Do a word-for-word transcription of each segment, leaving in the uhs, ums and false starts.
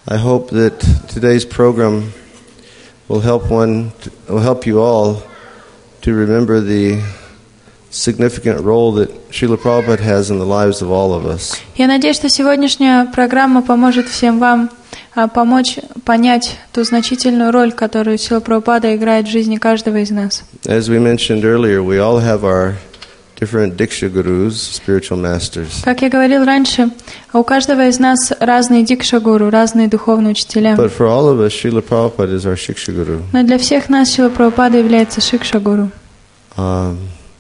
I hope that today's program will help one, will help you all to remember the significant role that Srila Prabhupada has in the lives of all of us. Я надеюсь, что сегодняшняя программа поможет всем вам помочь понять ту значительную роль, которую Шрила Прабхупада играет в жизни каждого из нас. As we mentioned earlier, we all have our different Diksha Gurus, spiritual masters. Как я говорил раньше, у каждого из нас разные дикша-гуру, разные духовные учителя. But for all of us, Srila Prabhupada is our Shiksha Guru. Но для всех нас Шрила Прабхупада является шикша-гуру. Um,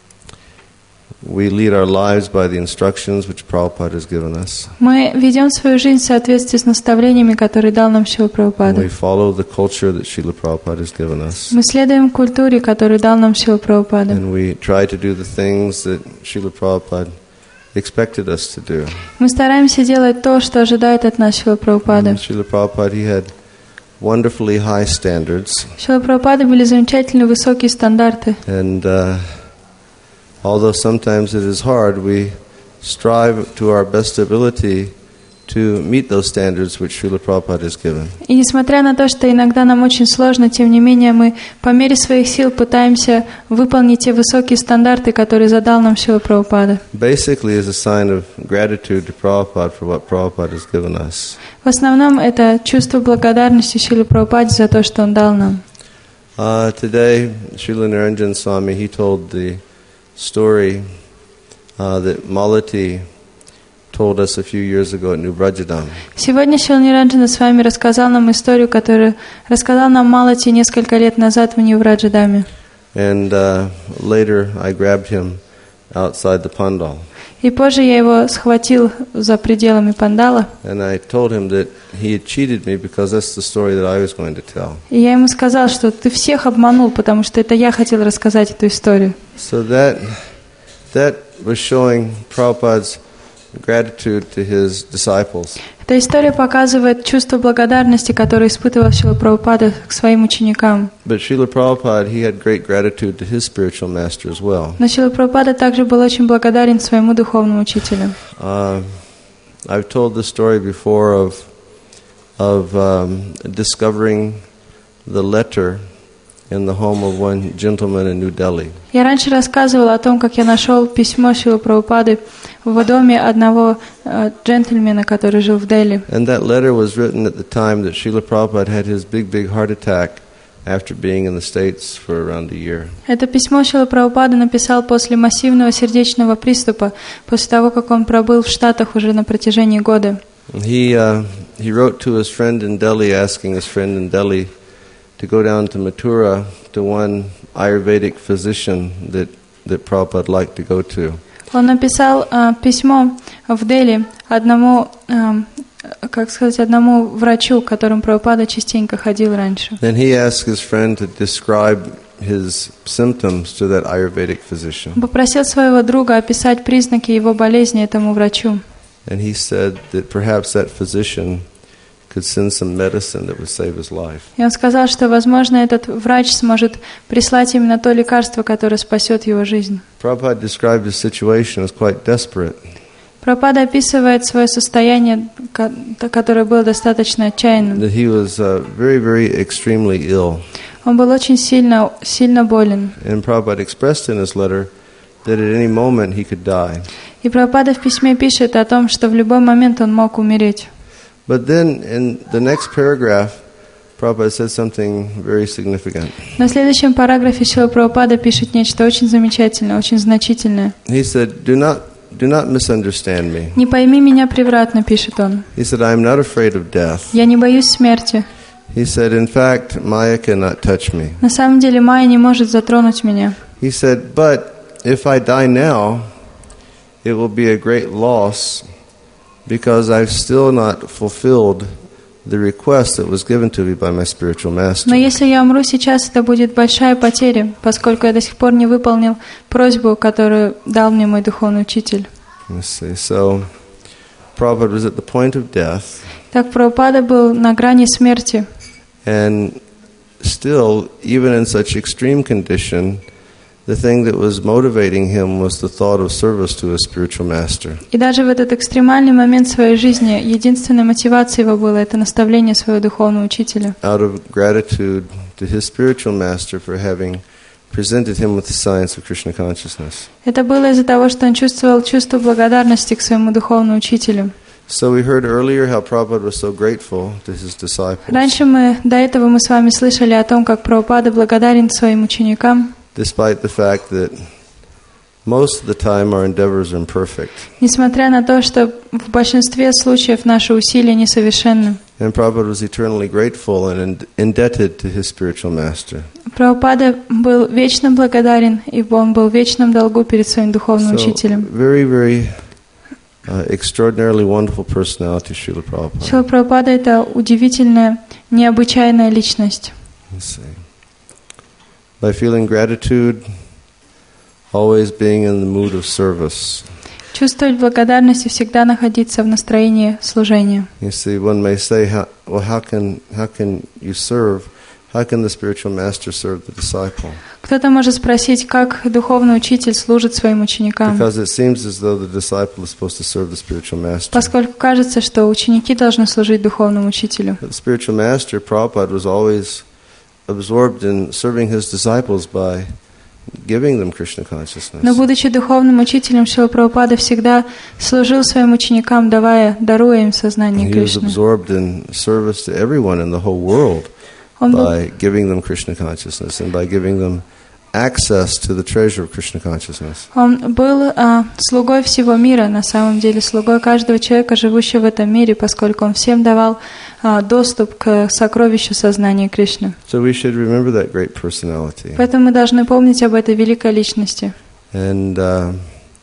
we lead our lives by the instructions which Prabhupada has given us. Мы ведем свою жизнь в соответствии с наставлениями, которые дал нам Шрила Прабхупада. We follow the culture that Srila Prabhupada has given us. Мы следуем культуре, которую дал нам Шрила Прабхупада. And we try to do the things that Srila Prabhupada expected us to do. Мы стараемся делать то, что ожидает от нас Шрила Прабхупада. Srila Prabhupada, he had wonderfully high standards. Шрила Прабхупада были замечательно высокие стандарты. And uh, although sometimes it is hard, we strive to our best ability to meet those standards which Srila Prabhupada has given. И несмотря на то, что иногда нам очень сложно, тем не менее мы по мере своих сил пытаемся выполнить те высокие стандарты, которые задал нам Шрила Прабхупада. Basically, as a sign of gratitude to Prabhupada for what Prabhupada has given us. В основном это чувство благодарности Шриле Прабхупаде за то, что он дал нам. Uh, today, Srila Niranjan Swami, he told the story uh, that Malati told us a few years ago at New Brajadam. Сегодня Шрила Ниранджана с вами рассказал нам историю, которую рассказал нам Малати несколько лет назад в Нью-Браджадаме. And uh, later I grabbed him outside the pandal. И позже я его схватил за пределами пандала. And I told him that he had cheated me because that's the story that I was going to tell. И я ему сказал, что ты всех обманул, потому что это я хотел рассказать эту историю. So that that was showing Prabhupada's gratitude to his disciples. Эта история показывает чувство благодарности, которое испытывал Шрила Прабхупада к своим ученикам. But Srila Prabhupada, he had great gratitude to his spiritual master as well. Но Шрила Прабхупада также был очень благодарен своему духовному учителю. Uh, I've told the story before of of um, discovering the letter in the home of one gentleman in New Delhi. Я раньше рассказывал о том, как я нашел письмо Шрилы Прабхупады в доме одного uh, джентльмена, который жил в Дели. And that letter was written at the time that Srila Prabhupada had his big, big heart attack after being in the States for around a year. Это письмо Шрила Прабхупада написал после массивного сердечного приступа, после того, как он пробыл в Штатах уже на протяжении года. He uh, he wrote to his friend in Delhi, asking his friend in Delhi to go down to Mathura to one Ayurvedic physician that that Prabhupada liked to go to. Он написал uh, письмо в Дели одному, uh, как сказать, одному врачу, к которому Прабхупада частенько ходил раньше. Then he asked his friend to describe his symptoms to that Ayurvedic physician. Попросил своего друга описать признаки его болезни этому врачу. And he said that perhaps that physician could send some medicine that would save his life. И он сказал, что, возможно, этот врач сможет прислать именно то лекарство, которое спасет его жизнь. Prabhupada described his situation as quite desperate. Прабхупада описывает свое состояние, которое было достаточно отчаянным. That he was uh, very, very extremely ill. Он был очень сильно, сильно болен. And Prabhupada expressed in his letter that at any moment he could die. И Прабхупада в письме пишет о том, что в любой момент он мог умереть. But then in the next paragraph, Prabhupada said something very significant. На следующем параграфе Шрила Прабхупада пишет нечто очень замечательное, очень значительное. He said, "Do not, do not misunderstand me." Не пойми меня превратно, пишет он. He said, "I am not afraid of death." Я не боюсь смерти. He said, "In fact, Maya cannot touch me." На самом деле Майя не может затронуть меня. He said, "But if I die now, it will be a great loss because I've still not fulfilled the request that was given to me by my spiritual master." Но если я умру сейчас, это будет большая потеря, поскольку я до сих пор не выполнил просьбу, которую дал мне мой духовный учитель. Let's see. So, Prabhupada was at the point of death. Так Прабхупада был на грани смерти. And still, even in such extreme condition, the thing that was motivating him was the thought of service to his spiritual master. И даже в этот экстремальный момент своей жизни единственной мотивацией его было это наставление своего духовного учителя. Out of gratitude to his spiritual master for having presented him with the science of Krishna consciousness. Это было из-за того, что он чувствовал чувство благодарности к своему духовному учителю. So we heard earlier how Prabhupada was so grateful to his disciples. Раньше мы, до этого мы с вами слышали о том, как Прабхупада благодарен своим ученикам, Despite the fact that most of the time our endeavors are imperfect. несмотря на то, что в большинстве случаев наши усилия несовершенны. And Prabhupada was eternally grateful and indebted to his spiritual master. Прабхупада был вечно благодарен, ибо он был в вечном долгу перед своим духовным So, учителем. very, very uh, extraordinarily wonderful personality, Srila Prabhupada. Шрила Прабхупада — это удивительная, необычайная личность. Let's see. By feeling gratitude, always being in the mood of service. Чувствовать благодарность и всегда находиться в настроении служения. You see, one may say, how, well, how can how can you serve? How can the spiritual master serve the disciple? Кто-то может спросить, как духовный учитель служит своим ученикам, Because it seems as though the disciple is supposed to serve the spiritual master. поскольку кажется, что ученики должны служить духовному учителю. But the spiritual master, Prabhupada, was always absorbed in serving his disciples by giving them Krishna consciousness. Но, будучи духовным учителем, Шрила Прабхупада всегда служил своим ученикам, давая, даруя им сознание He was Кришны. absorbed in service to everyone in the whole world Он был, by giving them Krishna consciousness and by giving them access to the treasure of Krishna consciousness. он был а, слугой всего мира, на самом деле, слугой каждого человека, живущего в этом мире, поскольку он всем давал а, доступ к сокровищу сознания Кришны. So we should remember that great personality. Поэтому мы должны помнить об этой великой личности. And uh,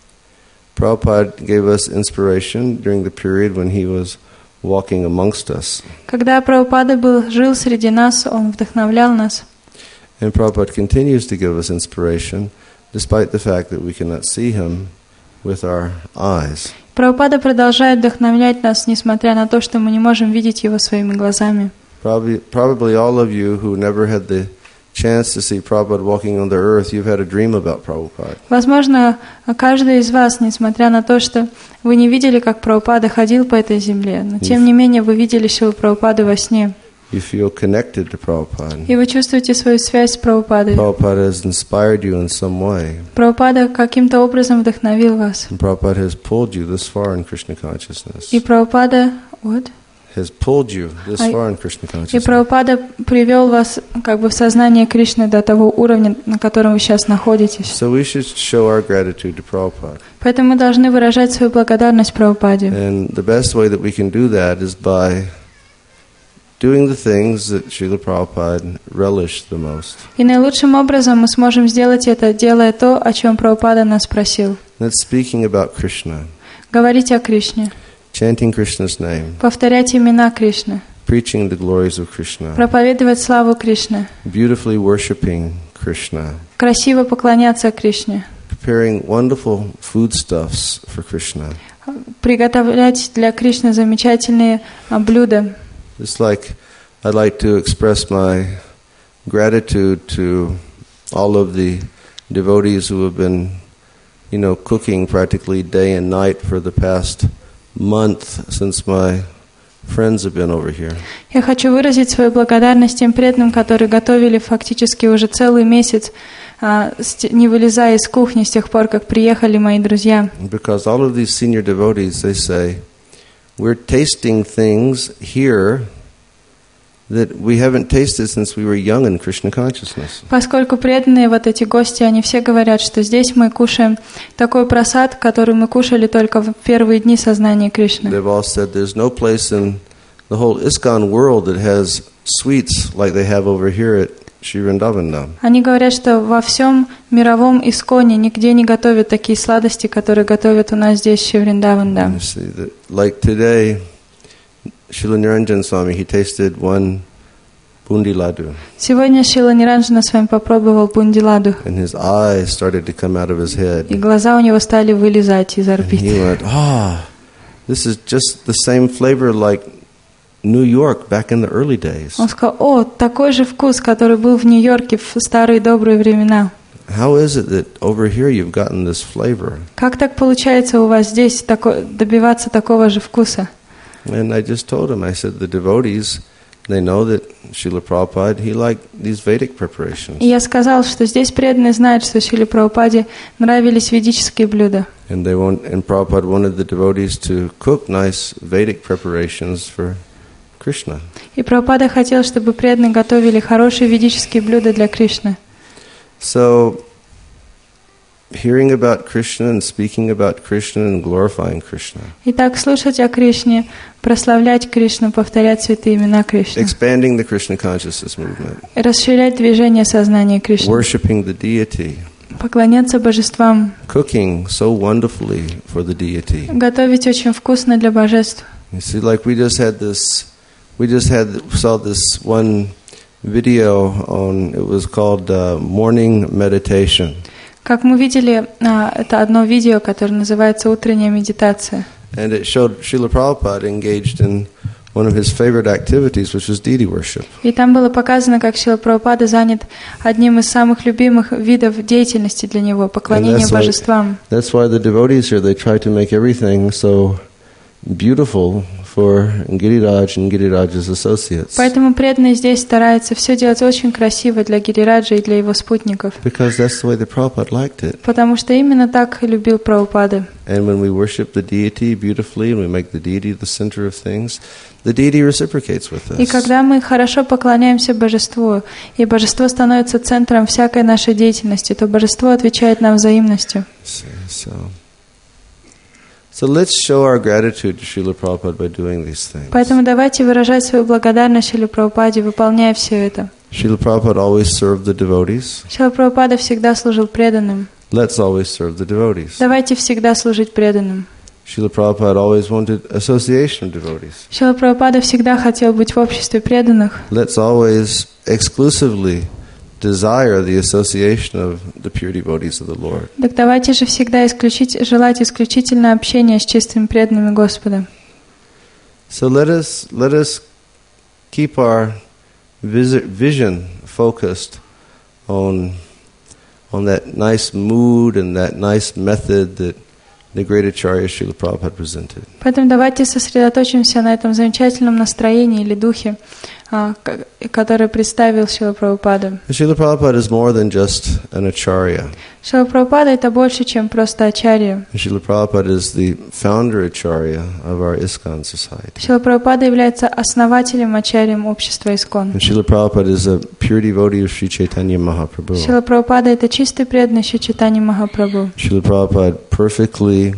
Prabhupada gave us inspiration during the period when he was walking amongst us. Когда Прабхупада был, жил среди нас, он вдохновлял нас. And Prabhupada continues to give us inspiration, despite the fact that we cannot see him with our eyes. Прабхупада продолжает вдохновлять нас, несмотря на то, что мы не можем видеть его своими глазами. Probably, probably all of you who never had the chance to see Prabhupada walking on the earth, you've had a dream about Prabhupada. Возможно, каждый из вас, несмотря на то, что вы не видели, как Прабхупада ходил по этой земле, но тем не менее вы видели Шрилу Прабхупаду во сне. You feel connected to Prabhupada. И вы чувствуете свою связь с Прабхупадой. Prabhupada has inspired you in some way. Прабхупада каким-то образом вдохновил вас. And Prabhupada has pulled you this far in Krishna consciousness. И Прабхупада, вот, Has pulled you this I- far in Krishna и consciousness. Прабхупада привел вас как бы в сознание Кришны до того уровня, на котором вы сейчас находитесь. So we should show our gratitude to Prabhupada. Поэтому мы должны выражать свою благодарность Прабхупаде. And the best way that we can do that is by doing the things that Srila Prabhupada relished the most. И наилучшим образом мы сможем сделать это, делая то, о чем Прабхупада нас просил. That's speaking about Krishna, Говорить о Кришне, chanting Krishna's name, повторять имена Кришны, preaching the glories of Krishna, проповедовать славу Кришны, beautifully worshiping Krishna, красиво поклоняться Кришне, preparing wonderful foodstuffs for Krishna. приготовлять для Кришны замечательные а, блюда. It's like I'd like to express my gratitude to all of the devotees who have been, you know, cooking practically day and night for the past month since my friends have been over here. Я хочу выразить свою благодарность тем преданным, которые готовили фактически уже целый месяц, а, с- не вылезая из кухни с тех пор, как приехали мои друзья. Because all of these senior devotees, they say, we're tasting things here that we haven't tasted since we were young in Krishna consciousness. Поскольку преданные вот эти гости, они все говорят, что здесь мы кушаем такой просад, который мы кушали только в первые дни сознания Кришны. They've all said there's no place in the whole ISKCON world that has sweets like they have over here at Sri Vrindavan. Они говорят, что во всем мировом исконе нигде не готовят такие сладости, которые готовят у нас здесь, в Шри Вриндаван. You see that, like today, Srila Niranjan Swami, he tasted one bundi laddu, Сегодня Шрила Ниранджана с вами попробовал бунди-ладу, and his eyes started to come out of his и head. глаза у него стали вылезать из And орбит. he went, ah, this is just the same flavor like New York back in the early days. Он сказал: о, такой же вкус, который был в Нью-Йорке в старые добрые времена. how is it that over here you've gotten this flavor? Как так получается у вас здесь тако, добиваться такого же вкуса? And I just told him, I said, the devotees, they know that Srila Prabhupada, he liked these Vedic preparations. И я сказал, что здесь преданные знают, что Шриле Прабхупаде нравились ведические блюда. And they want, and Prabhupada wanted the devotees to cook nice Vedic preparations for Krishna. И Прабхупада хотел, чтобы преданные готовили хорошие ведические блюда для Кришны. So, hearing about Krishna and speaking about Krishna and glorifying Krishna. Итак, слушать о Кришне, прославлять Кришну, повторять святые имена Кришны. Expanding the Krishna consciousness movement. Расширять движение сознания Кришны. Worshipping the deity. Поклоняться божествам. Cooking so wonderfully for the deity. Готовить очень вкусно для божеств. You see, like we just had this, we just had saw this one video on. It was called uh, Morning Meditation. Как мы видели, это одно видео, которое называется «Утренняя медитация». And it showed Srila Prabhupada engaged in one of his favorite activities, which was deity worship. И там было показано, как Шрила Прабхупада занят одним из самых любимых видов деятельности для него — поклонение божествам. That's why the devotees here, they try to make everything so beautiful for Giriraj and Giriraj's associates. Поэтому преданные здесь стараются все делать очень красиво для Гирираджа и для его спутников. Because that's the way the Prabhupada liked it. Потому что именно так любил Прабхупада. And when we worship the deity beautifully and we make the deity the center of things, the deity reciprocates with us. И когда мы хорошо поклоняемся божеству, и божество становится центром всякой нашей деятельности, то божество отвечает нам взаимностью. So, so. So let's show our gratitude to Srila Prabhupada by doing these things. Поэтому давайте выражать свою благодарность Шриле Прабхупаде, выполняя все это. Srila Prabhupada always served the devotees. Шрила Прабхупада всегда служил преданным. Let's always serve the devotees. Давайте всегда служить преданным. Srila Prabhupada always wanted association of devotees. Шрила Прабхупада всегда хотел быть в обществе преданных. Let's always exclusively desire the association of the pure devotees of the Lord. Так давайте же всегда исключить, желать исключительно общения с чистыми преданными Господа. So let us let us keep our vision focused on on that nice mood and that nice method that the great Acharya Srila Prabhupada presented. Поэтому давайте сосредоточимся на этом замечательном настроении или духе, который представил Шрила Прабхупада. Srila Prabhupada is more than just an Acharya. Шрила Прабхупада — это больше, чем просто Ачарья. Srila Prabhupada is the founder Acharya of our ISKCON society. Шрила Прабхупада является основателем, Ачарьем общества ИСККОН. And Srila Prabhupada is a pure devotee of Sri Chaitanya Mahaprabhu. Шрила Прабхупада — это чистый преданный Шри Чайтаньи Махапрабху. Srila Prabhupada perfectly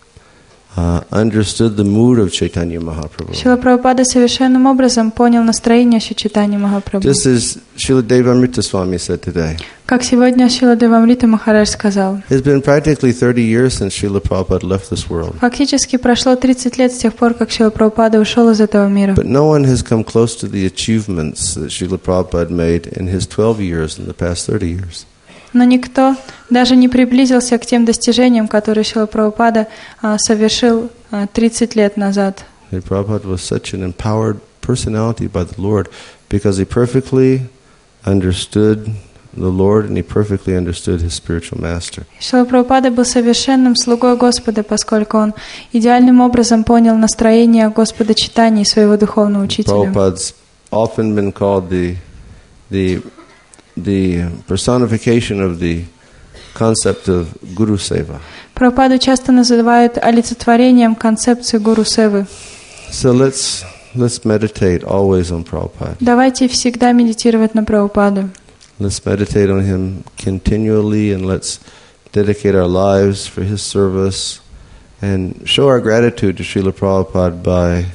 uh, understood the mood of Chaitanya Mahaprabhu. Шрила Прабхупада совершенным образом понял настроение Шри Чайтаньи Махапрабху. Just as Srila Devamrita Swami said today. Как сегодня Шрила Девамрита Махарадж сказал. It's been practically thirty years since Srila Prabhupada left this world. Фактически прошло тридцать лет с тех пор, как Шрила Прабхупада ушел из этого мира. But no one has come close to the achievements that Srila Prabhupada made in his twelve years in the past thirty years. Но никто даже не приблизился к тем достижениям, которые Шрила Прабхупада а, совершил а, тридцать лет назад. And Prabhupada was such an empowered personality by the Lord because he perfectly understood the Lord and he perfectly understood his spiritual master. Шрила Прабхупада был совершенным слугой Господа, поскольку он идеальным образом понял настроение Господа Чайтаньи, своего духовного учителя. Prabhupada's often been called the the the personification of the concept of Guru Seva. Прабхупаду часто называют олицетворением концепции Гуру Севы. So let's let's meditate always on Prabhupada. Давайте всегда медитировать на Прабхупаду. Let's meditate on him continually and let's dedicate our lives for his service and show our gratitude to Srila Prabhupada by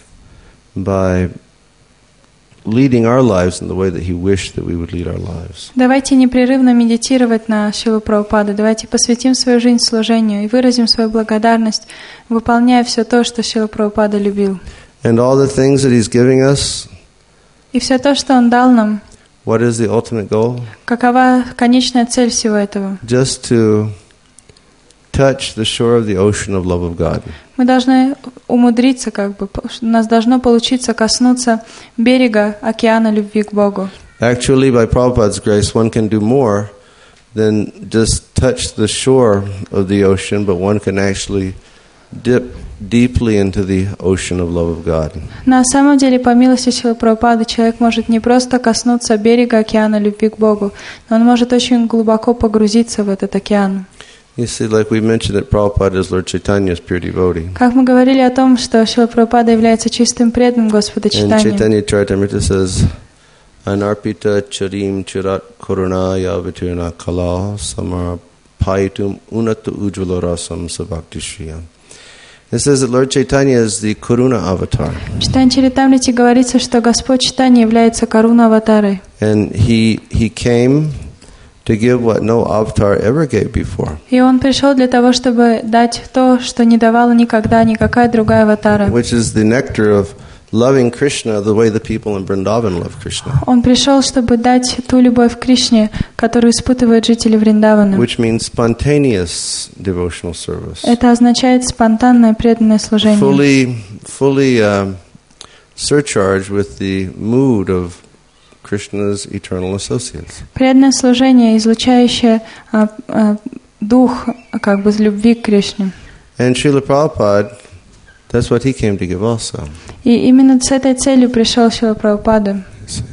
by leading our lives in the way that he wished that we would lead our lives. Давайте непрерывно медитировать на Шрилу Прабхупаду. Давайте посвятим свою жизнь служению и выразим свою благодарность, выполняя все то, что Шрила Прабхупада любил. And all the things that he's giving us. И все то, что он дал нам. What is the ultimate goal? Какова конечная цель всего этого? Just to touch the shore of the ocean of love of God. Мы должны умудриться, как бы, у нас должно получиться коснуться берега океана любви к Богу. Actually, by Prabhupada's grace, one can do more than just touch the shore of the ocean, but one can actually dip deeply into the ocean of love of God. На самом деле, по милости Шрилы Прабхупады, человек может не просто коснуться берега океана любви к Богу, но он может очень глубоко погрузиться в этот океан. You see, like we mentioned that Prabhupada is Lord Chaitanya's pure devotee. Как мы говорили о том, что Шрила Прабхупада является чистым преданным Господа And Чайтаньи. Chaitanya Charitamrita says, Anarpita charim chirat korunaya vitirna kala samarpaitum unata ujjvala rasam sabhaktishriyam. It says that Lord Chaitanya is the Karuna avatar. В Чайтанья Чаритамрите говорится, что Господь Чайтанья является Каруна аватарой. And he he came to give what no avatar ever gave before. И он пришел для того, чтобы дать то, что не давала никогда никакая другая аватара. Which is the nectar of loving Krishna the way the people in Vrindavan love Krishna. Он пришел, чтобы дать ту любовь к Кришне, которую испытывают жители Вриндавана. Which means spontaneous devotional service. Это означает спонтанное преданное служение. Fully, fully uh, surcharged with the mood of Krishna's eternal associates. Преданное служение, излучающее а, а, дух как бы любви к Кришне. And Srila Prabhupada, that's what he came to give also. И именно с этой целью пришел Шрила Прабхупада.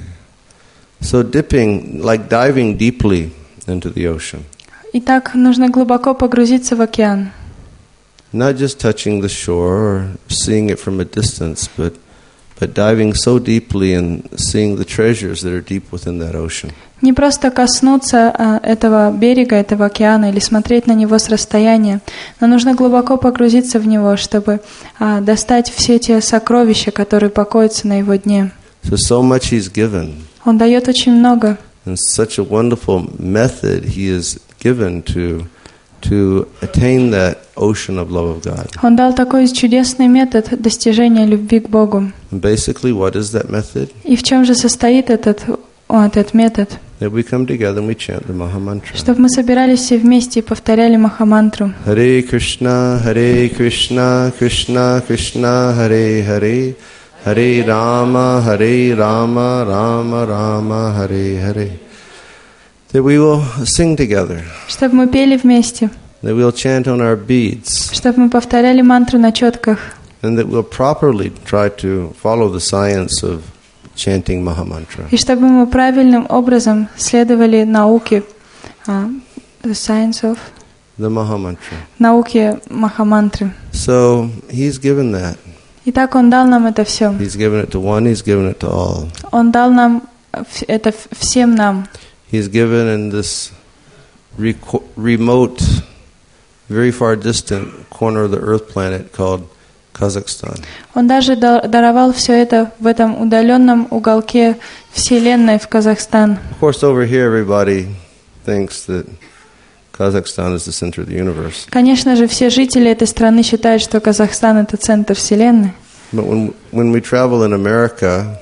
So dipping, like diving deeply into the ocean. Итак, нужно глубоко погрузиться в океан. Not just touching the shore or seeing it from a distance, but but diving so deeply and seeing the treasures that are deep within that ocean. Не просто коснуться а, этого берега, этого океана или смотреть на него с расстояния, но нужно глубоко погрузиться в него, чтобы а, достать все те сокровища, которые покоятся на его дне. So so much he's given. Он дает очень много. And such a wonderful method he is given to to attain that ocean of love of God. Он дал такой чудесный метод достижения любви к Богу. And basically, what is that method? И в чем же состоит этот, о, этот метод? That we come together and we chant the Maha Mantra. Чтобы мы собирались все вместе и повторяли Махамантру. Hare Krishna, Hare Krishna, Krishna Krishna, Hare Hare, Hare Rama, Hare Rama, Rama Rama, Hare Hare. That we will sing together. Чтобы мы пели вместе. That we'll chant on our beads. Чтобы мы повторяли мантру на четках. And that we'll properly try to follow the science of chanting Maha Mantra. И чтобы мы правильным образом следовали науке, uh, the science of, the Maha Mantra. Науке Махамантры. So he's given that. Итак, он дал нам это все. He's given it to one. He's given it to all. Он дал нам это всем нам. He's given in this reco- remote, very far distant corner of the Earth planet called Kazakhstan. Он даже даровал все это в этом удаленном уголке Вселенной в Казахстан. Of course, over here, everybody thinks that Kazakhstan is the center of the universe. Конечно же, все жители этой страны считают, что Казахстан — это центр Вселенной. But when when we travel in America,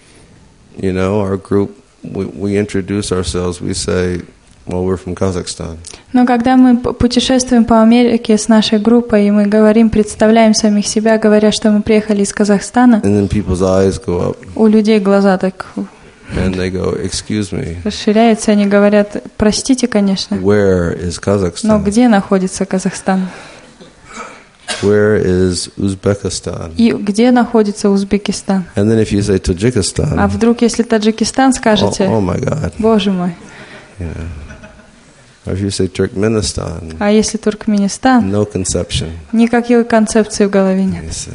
you know, our group, we, we introduce ourselves. We say, well, we're from Kazakhstan. Но когда мы путешествуем по Америке с нашей группой, и мы говорим, представляем самих себя, говоря, что мы приехали из Казахстана, And then people's eyes go up. у людей глаза так And they go, excuse me. расширяются, они говорят, простите, конечно, Where is но Kazakhstan? где находится Казахстан? Where is Uzbekistan? И где находится Узбекистан? And then if you say Tajikistan, А вдруг, если Таджикистан oh, скажете, oh my God. Боже мой. Yeah. Or if you say Turkmenistan, А если Туркменистан, no conception. никакой концепции в голове нет. You see.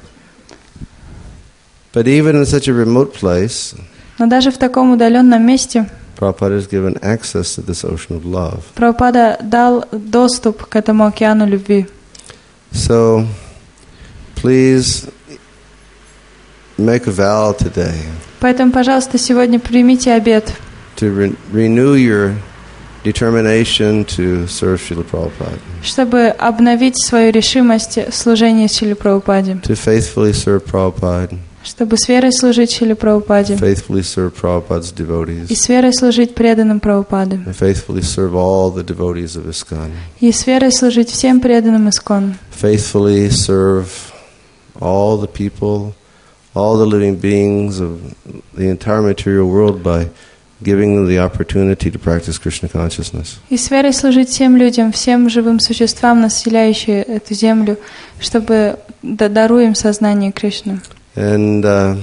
But even in such a remote place, Но даже в таком удаленном месте Prabhupada has given access to this ocean of love. Прабхупада дал доступ к этому океану любви. So, please make a vow today Поэтому, пожалуйста, сегодня примите обет, to re- renew your determination to serve Srila Prabhupada, чтобы обновить свою решимость в служении Шриле Прабхупаде, to faithfully serve Prabhupada, чтобы с верой служить Шриле Прабхупаде faithfully serve Prabhupada's и devotees, с верой служить преданным Прабхупаде, and faithfully serve all the devotees of ISKCON, и с верой служить всем преданным Искон, faithfully serve all the people, all the living beings of the entire material world by giving them the opportunity to practice Krishna consciousness. И с верой служить всем людям, всем живым существам, населяющим эту землю, чтобы даруем им сознание Кришны. And uh,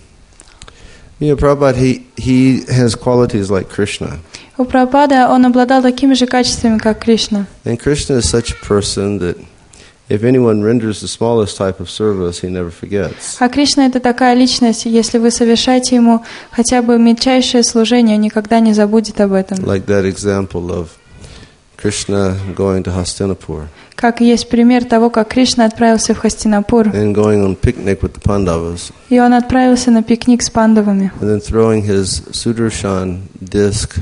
you know, Prabhupada, he he has qualities like Krishna. У Прабхупада он обладал такими же качествами, как Кришна. And Krishna is such a person that if anyone renders the smallest type of service, he never forgets. А Кришна — это такая личность, если вы совершаете ему хотя бы мельчайшее служение, он никогда не забудет об этом. Like that example of Krishna going to Hastinapur. Как есть пример того, как Кришна отправился в Хастинапур. And going on picnic with the Pandavas. И он отправился на пикник с пандавами. And then throwing his Sudarshan disc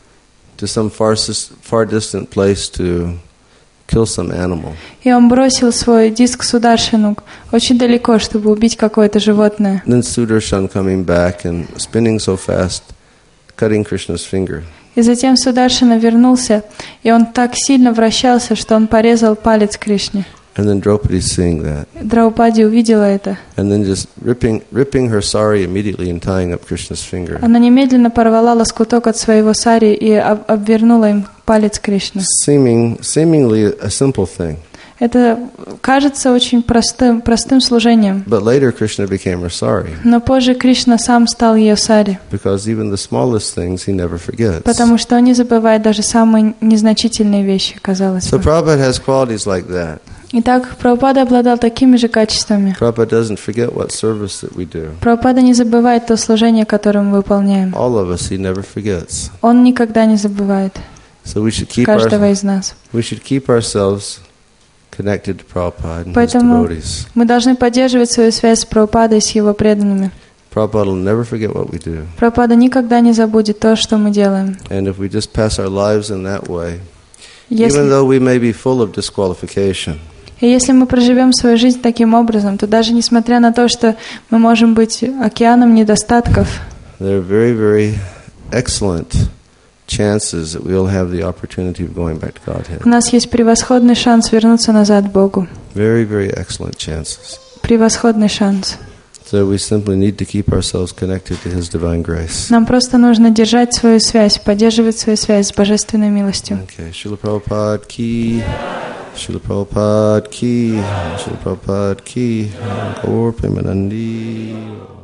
to some far, far distant place to kill some animal. И он бросил свой диск Сударшану очень далеко, чтобы убить какое-то животное. Then Sudarshan coming back and spinning so fast, cutting Krishna's finger. И затем Сударшана вернулся, и он так сильно вращался, что он порезал палец Кришне. And then Draupadi seeing that. Драупади увидела это. And then just ripping, ripping her sari immediately and tying up Krishna's finger. Она немедленно порвала лоскуток от своего сари и об- обвернула им палец Кришны. Seeming, seemingly a simple thing. Это кажется очень простым, простым служением. But later Krishna became her sari. Но позже Кришна сам стал ее сари, Because even the smallest things he never forgets. потому что он не забывает даже самые незначительные вещи, казалось So бы. Prabhupada has qualities like that. Итак, Прабхупада обладал такими же качествами. Prabhupada doesn't forget what service that we do. Прабхупада не забывает то служение, которое мы выполняем. All of us, he never forgets. Он никогда не забывает So we should keep, каждого our, из нас. we should keep ourselves connected to Prabhupada and his Поэтому devotees. мы должны поддерживать свою связь с Прабхупадой, с его преданными. Prabhupada will never forget what we do. Прабхупада никогда не забудет то, что мы делаем. And if we just pass our lives in that way, even Если, though we may be full of disqualification, и если мы проживем свою жизнь таким образом, то даже несмотря на то, что мы можем быть океаном недостатков, there are very, very excellent chances that we'll have the opportunity of going back to Godhead. у нас есть превосходный шанс вернуться назад к Богу. Very, very excellent chances. Превосходный шанс. So we simply need to keep ourselves connected to His divine grace. Нам просто нужно держать свою связь, поддерживать свою связь с божественной милостью. Okay, Srila Prabhupada ki, Srila Prabhupada ki, Srila Prabhupada ki, Gaur Premanandi.